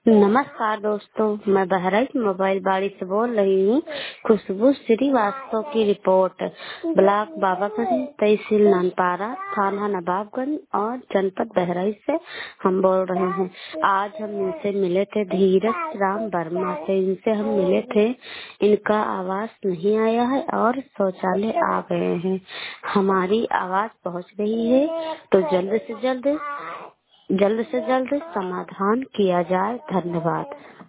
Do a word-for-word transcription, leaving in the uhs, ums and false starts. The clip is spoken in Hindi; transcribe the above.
नमस्कार दोस्तों, मैं बहराइच मोबाइल बाड़ी से बोल रही हूँ। खुशबू श्रीवास्तव की रिपोर्ट। ब्लॉक बाबागंज, तहसील नानपारा, थाना नवाबगंज और जनपद बहराइच से हम बोल रहे हैं। आज हम इनसे मिले थे, धीरज राम वर्मा से इनसे हम मिले थे। इनका आवाज नहीं आया है और शौचालय आ गए हैं। हमारी आवाज पहुँच रही है तो जल्द से जल्द जल्द से जल्द समाधान किया जाए। धन्यवाद।